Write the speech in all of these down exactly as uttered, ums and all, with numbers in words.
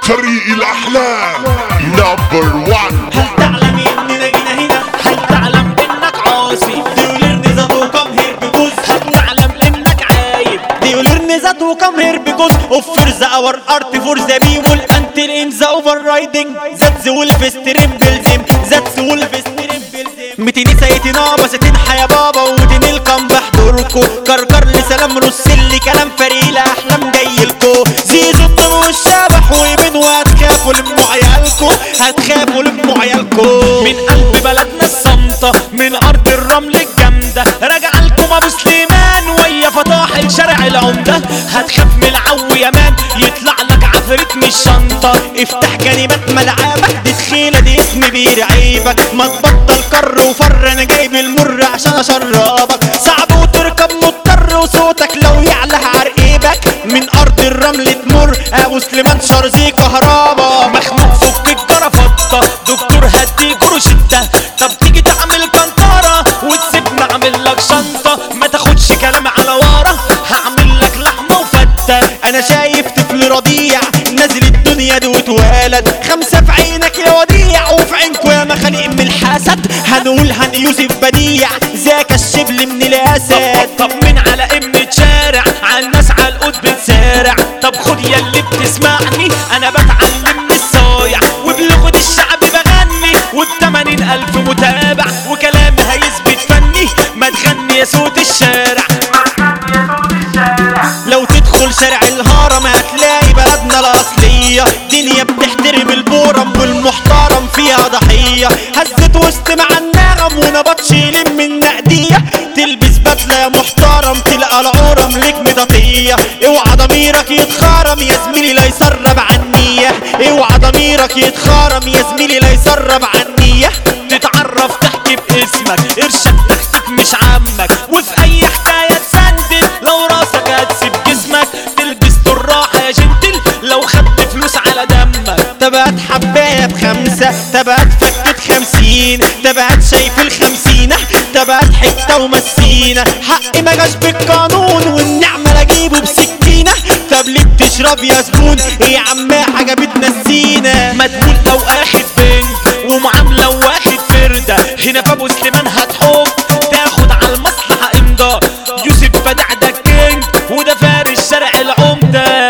طريق الأحلام نمبر وان. هل تعلم اننا جينا هنا؟ هل تعلم انك عاصي؟ ديولرني ذات وكم هير بجوز. هل تعلم انك عايب؟ ديولرني ذات وكم هير بجوز. اوفر ذا اور ارت فور ذا بيبول انتل ان ذا اوفر رايدنج. ذاتس وولف ستريمبلزم. ذاتس وولف ستريمبلزم. متين سيتنا بستين يا بابا ومتين الكم بحضركو. كركر لسلام رسلي كلام فريلة احلام جايلكو. زيزو الطب والشبح ومن وهتخافوا لموا عيالكو. هتخافوا لموا عيالكو. من قلب بلدنا الصمتة من ارض الرمل الجامدة. راجع لكم ابو سليمان ويا فطاحل شارع العمدة. هتخاف من العو يا مان يطلع لك عفريت من الشنطة. افتح كلمات ملعبك دي تخيلة دي اسم بيرعيبك. ما تبطل كر وفر انا جايب المر عشان اشربك. صعب وتركب مضطر وصوتك لو يعلى عرقيبك. من ارض الرمل تمر ابو سليمان شرزي كهربا. مخنوق فك الجرافطة دكتور هديك روشتة. طب تيجي تعمل كنطارة وتسيبني اعمل لك شنطة. ما تاخدش كلام على ورا هعمل لك لحمة وفتة. انا شايف طفل رضيع نازل الدنيا دي واتولد. خمسة في عينك يا وديع وفي عينكوا يا مخاليق من الحسد. هنقول هن يوسف بديع ذاك الشبل من الاسد. طب من على ابن شارع على الناس على القد بتسارع. طب خد يا اللي بتسمعني انا بتعلم من الصايع. وبلغة الشعب بغني وبتمانين الف متابع. وكلامي هيثبت فني ما تغني يا صوت الشارع. لو تدخل شارع الهرم هتلاقي بلدنا الأصلية. دنيا بتحترم البورم والمحترم فيها ضحية. هزت وسط مع النغم ونبطش يلم النقدية. تلبس بدلة يا محترم تلقى العورم ليك مطاطية. اوعى ضميرك يتخرم يا زميلي لا يسرب عنية. اوعى ضميرك يتخرم يا زميلي لا يسرب عنية. تتعرف تحكي باسمك ارشد تحتك مش عمك. وفي اي حكاية تسندل لو راسك هتسيب جسمك. تلبس الراحة يا جنتل لو خدت فلوس على دمك. تبقى حباية بخمسة تبقى فكت خمسين. تبقى شايف الخمسينة تبقى حتة ومسينة. حق ما جاش بالقانون والنعمة لا اجيبه بسكينة. طب ليه بتشرب يا زبون ايه يا عم حاجة بتنسينا. مدبول او اخد بنك ومعاملة واخد فردة. هنا في ابو سليمان هتحب تاخد على المصلحة امضاء. يوسف بدع ده كينج وده فارس شارع العمدة.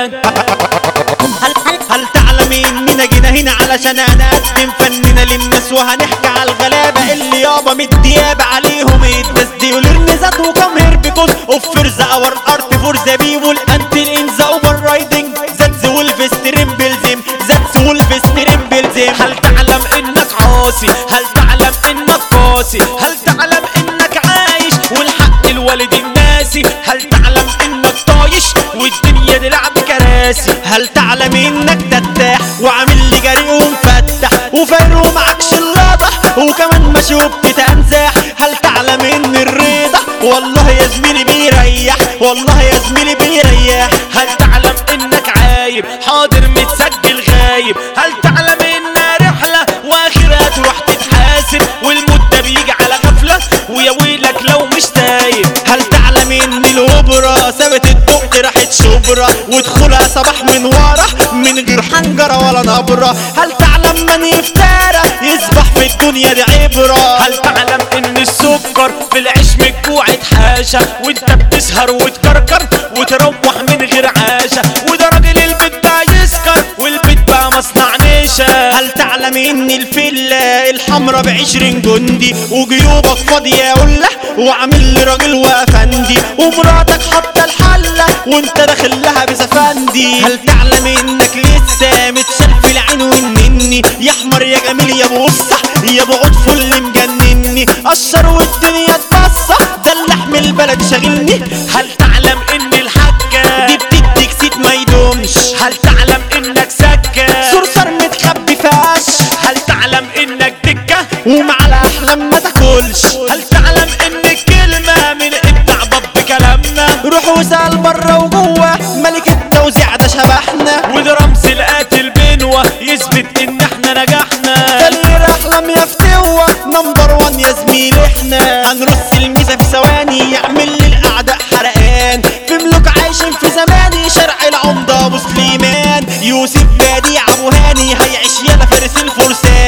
هل, هل, هل تعلم اننا جينا هنا علشان هنقدم فننا للناس. وهنحكي على الغلابة اللي يابا مديابة عليهم الناس. ديولرني ذات وكم هير بيكوز اوفر ذا اور ارت فور ذا بيبول انتل ان ذا اوفر رايدنج. ذاتس وولف ستريمبلزم. ذاتس وولف ستريمبلزم. هل تعلم انك عاصي؟ هل تعلم انك قاسي؟ هل تعلم انك عايش والحق الوالد الناسي؟ هل تعلم انك طايش والدنيا دي لعب كراسي؟ هل تعلم انك تتاح وعامل لي جريء ومفتح وفاير ومعكش الرضا وكمان ماشي وبتتنزاح؟ هل تعلم ان الرضا والله يا زميلي بيريح والله يا زميلي بيريح؟ هل تعلم انك عايب حاضر متسجل غايب؟ هل تعلم انها رحلة واخرها تروح تتحاسب والمدة بيجي على غفلة ويا ويلك لو مش تايب؟ هل تعلم ان الهبرة سابت الدق راحت شبرة ودخولها صباح من ورا من غير حنجرة ولا نبرة؟ هل تعلم من يفترى يصبح في الدنيا دي عبرة؟ هل تعلم ان السكر في العيش من الجوع اتحاشى وانت بتسهر وتكركر وتروح من غير عاشة؟ وده راجل البيت بقى يسكر والبيت بقى مصنع نشا. هل تعلم ان الفيلا الحمرا بعشرين جندي وجيوبك فاضية قلة وعامل لي راجل وافندي ومراتك حاطة الحلة وانت داخل لها بسفندي؟ هل تعلم انك لسه متشال في العين والنني يا احمر يا جميل يا ابو قصة يا ابو عطف اللي مجنني قشر والدنيا تبصة ده اللحم البلد شاغلني؟ هل تعلم ان الحكة دي بتديك سيت ما يدومش؟ هل تعلم انك سكة صرصر متخبي فاش؟ هل تعلم انك دكة ومع الاحلام ما تاكلش؟ هل تعلم ان الكلمة من ابدع باب كلامنا؟ روح وسأل بره وجوه ملك التوزيع ده شبحنا وده رمز القاتل بينوة يثبت ان احنا نجحنا. خلي احلام يا فتوة نمبر وان يا زميل احنا. هنرص الميزة في ثواني يعمل للاعداء حرقان. في ملوك عايشين في زماني شارع العمدة ابو سليمان. يوسف بديع ابو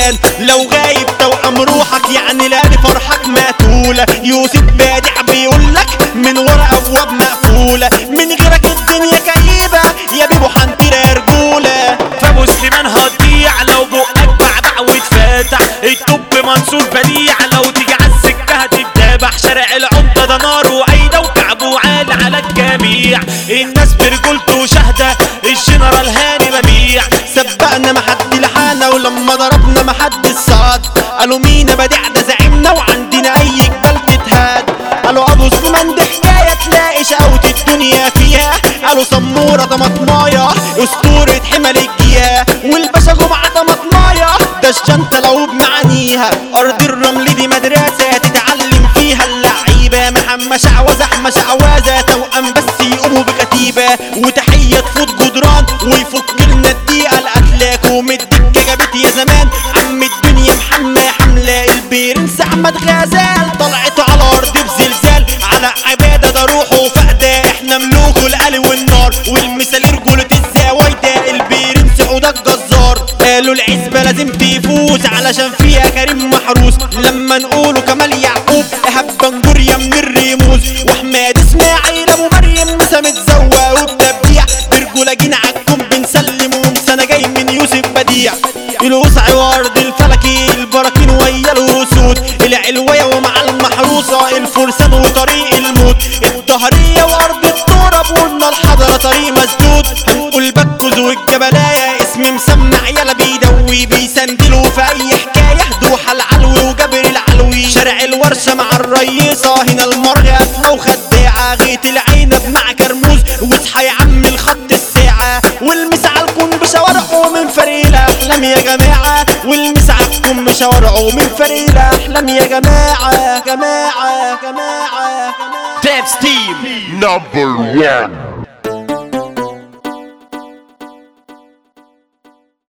زمان. لو غايب توأم روحك يعني لاني فرحك مقتولة. يوسف بادع بيقولك من ورا ابواب مقفولة، من غيرك الدنيا كئيبة يا بيبو حنطير رجولة. فابو سليمان هتضيع لو بقك بعبع وتفتح. الدب منصور بديع لو تيجي عالسكة هتتدابح. شارع العمدة ده نار وعيدة وكعبه عالي على الجميع. الناس برجولته شاهدة الجنرال هاني مبيع. سبقنا محد لحانا ولما ضربنا محد صاد. قالوا مينا بديع ده زعيمنا وعندنا اي جبال تتهاد. قالوا ابو سليمان دي حكاية تلاقي شقوة الدنيا فيها. قالوا سمورة ده مطماية اسطورة حمل الجياه. والباشا جمعة ده مطماية ده الشنطة لو بمعانيها. ارض الرمل دي مدرسة تتعلم فيها اللعيبة. محمد شعوذة احمد شعوذة توأم بس يقوموا بكتيبة. وتحية تفوت جدران ويفك لنا الدقيقة القتلاك. ومدكة جابت يا زمان عم الدنيا محمى حملة. البرنس احمد غزال طلعته على ارض بزلزال. على عبادة ده روحه فقدة احنا ملوك القلي والنار. والمثال رجولة الزوايدة البرنس حوده الجزار. قالوا العزبة لازم تفوز علشان فيها كريم محروس. لما نقوله كمال يعقوب ايهاب بنجوريا من الرموز. واحمد اسماعيل ابو مريم مسا متزوق وبتبديع. برجولة جينا عالكم بنسلم ومسانا جاي من يوسف بديع. الوسع وارض الفلكي البراكين ويا الاسود. العلوية ومع المحروسة الفرسان وطريق الموت. الظهرية وارض التراب وقلنا الحضرة طريق مسدود. هنقول بكوز والجبلاية اسم مسمع يلا بيدوي. بيسندلوا في اي حكاية دوحة العلوي وجابر العلوي. شارع الورشة مع الريصة هنا المرغي قتلة وخداعة. غيت العنب مع كرموز واصحى يا عم الخط الساعة. والمسعالكم بشوارعه من فريق الاحلام يا جماعة. والمسعالكم بشوارعه من فريق الاحلام يا جماعة جماعة جماعة جماعة. Number one.